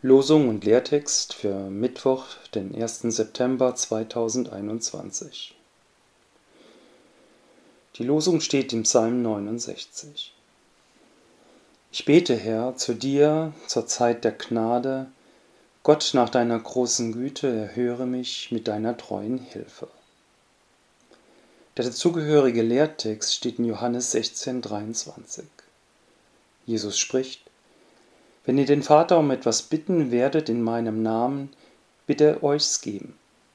Losung und Lehrtext für Mittwoch, den 1. September 2021. Die Losung steht im Psalm 69. Ich bete, Herr, zu dir zur Zeit der Gnade. Gott, nach deiner großen Güte, erhöre mich mit deiner treuen Hilfe. Der dazugehörige Lehrtext steht in Johannes 16,23. Jesus spricht: Wenn ihr den Vater um etwas bitten werdet in meinem Namen, wird er euch's geben.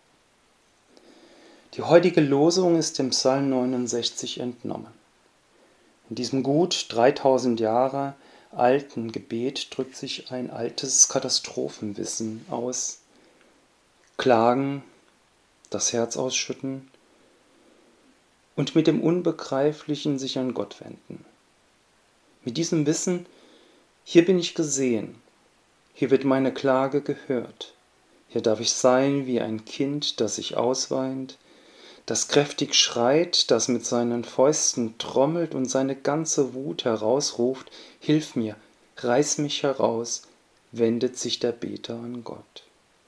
Die heutige Losung ist dem Psalm 69 entnommen. In diesem gut 3000 Jahre alten Gebet drückt sich ein altes Katastrophenwissen aus. Klagen, das Herz ausschütten und mit dem Unbegreiflichen sich an Gott wenden. Mit diesem Wissen: Hier bin ich gesehen, hier wird meine Klage gehört, hier darf ich sein wie ein Kind, das sich ausweint, das kräftig schreit, das mit seinen Fäusten trommelt und seine ganze Wut herausruft: Hilf mir, reiß mich heraus, wendet sich der Beter an Gott.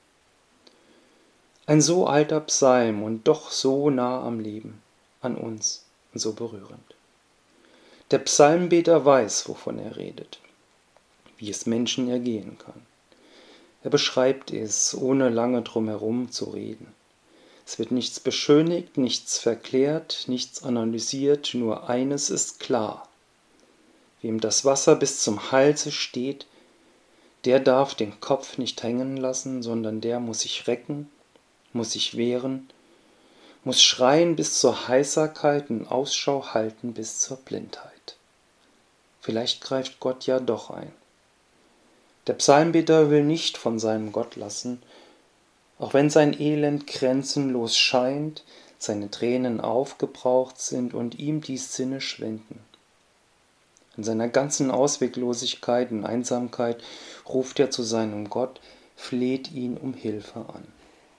Ein so alter Psalm und doch so nah am Leben, an uns und so berührend. Der Psalmbeter weiß, wovon er redet, wie es Menschen ergehen kann. Er beschreibt es, ohne lange drumherum zu reden. Es wird nichts beschönigt, nichts verklärt, nichts analysiert, nur eines ist klar. Wem das Wasser bis zum Halse steht, der darf den Kopf nicht hängen lassen, sondern der muss sich recken, muss sich wehren, muss schreien bis zur Heiserkeit und Ausschau halten bis zur Blindheit. Vielleicht greift Gott ja doch ein. Der Psalmbeter will nicht von seinem Gott lassen, auch wenn sein Elend grenzenlos scheint, seine Tränen aufgebraucht sind und ihm die Sinne schwinden. In seiner ganzen Ausweglosigkeit und Einsamkeit ruft er zu seinem Gott, fleht ihn um Hilfe an.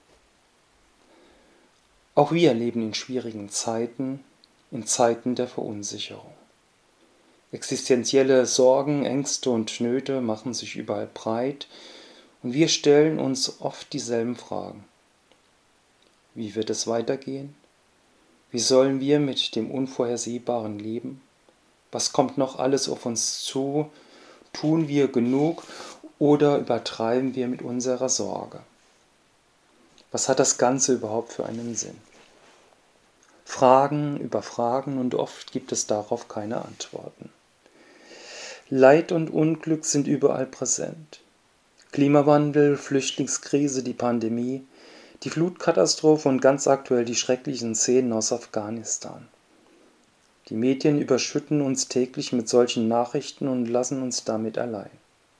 Auch wir leben in schwierigen Zeiten, in Zeiten der Verunsicherung. Existenzielle Sorgen, Ängste und Nöte machen sich überall breit und wir stellen uns oft dieselben Fragen. Wie wird es weitergehen? Wie sollen wir mit dem Unvorhersehbaren leben? Was kommt noch alles auf uns zu? Tun wir genug oder übertreiben wir mit unserer Sorge? Was hat das Ganze überhaupt für einen Sinn? Fragen über Fragen und oft gibt es darauf keine Antworten. Leid und Unglück sind überall präsent. Klimawandel, Flüchtlingskrise, die Pandemie, die Flutkatastrophe und ganz aktuell die schrecklichen Szenen aus Afghanistan. Die Medien überschütten uns täglich mit solchen Nachrichten und lassen uns damit allein.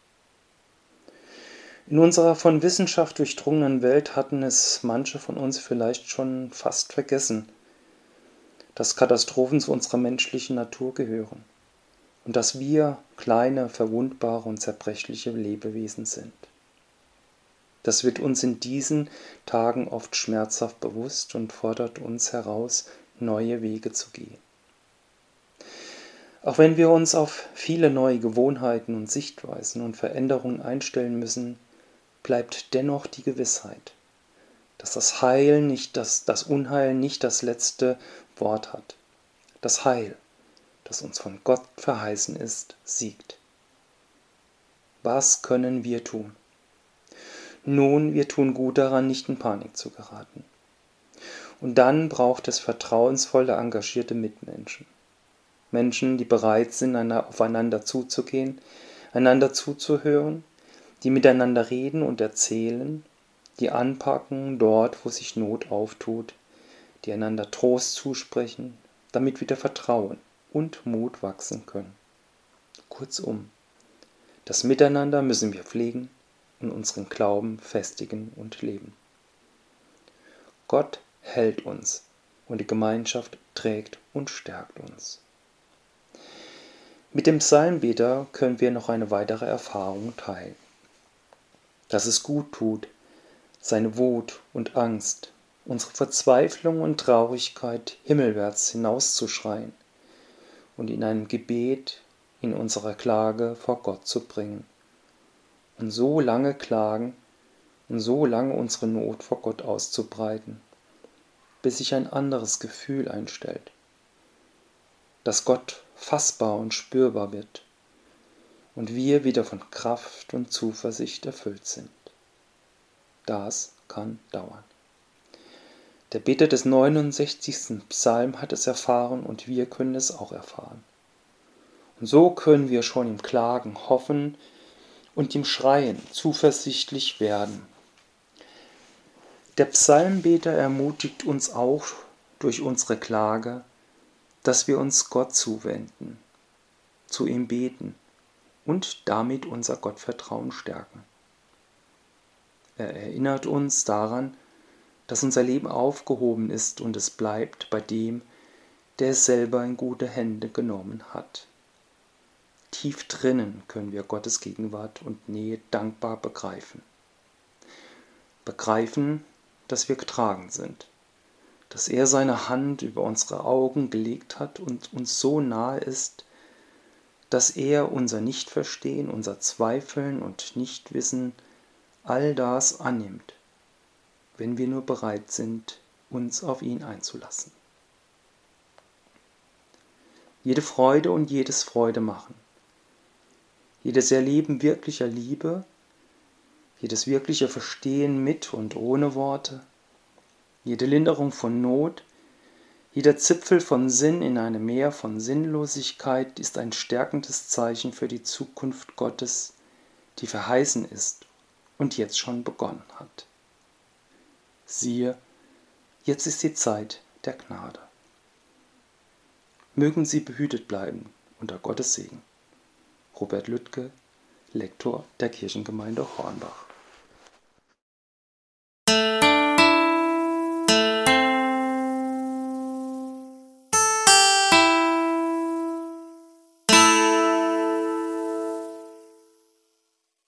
In unserer von Wissenschaft durchdrungenen Welt hatten es manche von uns vielleicht schon fast vergessen, dass Katastrophen zu unserer menschlichen Natur gehören und dass wir kleine, verwundbare und zerbrechliche Lebewesen sind. Das wird uns in diesen Tagen oft schmerzhaft bewusst und fordert uns heraus, neue Wege zu gehen. Auch wenn wir uns auf viele neue Gewohnheiten und Sichtweisen und Veränderungen einstellen müssen, bleibt dennoch die Gewissheit, dass das Unheil nicht das letzte Wort hat. Das Heil, das uns von Gott verheißen ist, siegt. Was können wir tun? Nun, wir tun gut daran, nicht in Panik zu geraten. Und dann braucht es vertrauensvolle, engagierte Mitmenschen. Menschen, die bereit sind, aufeinander zuzugehen, einander zuzuhören, die miteinander reden und erzählen, die anpacken dort, wo sich Not auftut, die einander Trost zusprechen, damit wieder Vertrauen und Mut wachsen können. Kurzum, das Miteinander müssen wir pflegen und unseren Glauben festigen und leben. Gott hält uns und die Gemeinschaft trägt und stärkt uns. Mit dem Psalmbeter können wir noch eine weitere Erfahrung teilen. Dass es gut tut, seine Wut und Angst, unsere Verzweiflung und Traurigkeit himmelwärts hinauszuschreien und in einem Gebet in unserer Klage vor Gott zu bringen und so lange klagen und so lange unsere Not vor Gott auszubreiten, bis sich ein anderes Gefühl einstellt, dass Gott fassbar und spürbar wird und wir wieder von Kraft und Zuversicht erfüllt sind. Das kann dauern. Der Beter des 69. Psalm hat es erfahren und wir können es auch erfahren. Und so können wir schon im Klagen hoffen und im Schreien zuversichtlich werden. Der Psalmbeter ermutigt uns auch durch unsere Klage, dass wir uns Gott zuwenden, zu ihm beten und damit unser Gottvertrauen stärken. Er erinnert uns daran, dass unser Leben aufgehoben ist und es bleibt bei dem, der es selber in gute Hände genommen hat. Tief drinnen können wir Gottes Gegenwart und Nähe dankbar begreifen. Begreifen, dass wir getragen sind, dass er seine Hand über unsere Augen gelegt hat und uns so nahe ist, dass er unser Nichtverstehen, unser Zweifeln und Nichtwissen, all das annimmt, wenn wir nur bereit sind, uns auf ihn einzulassen. Jede Freude und jedes Freude machen, jedes Erleben wirklicher Liebe, jedes wirkliche Verstehen mit und ohne Worte, jede Linderung von Not, jeder Zipfel von Sinn in einem Meer von Sinnlosigkeit ist ein stärkendes Zeichen für die Zukunft Gottes, die verheißen ist und jetzt schon begonnen hat. Siehe, jetzt ist die Zeit der Gnade. Mögen Sie behütet bleiben unter Gottes Segen. Robert Lüttke, Lektor der Kirchengemeinde Hornbach.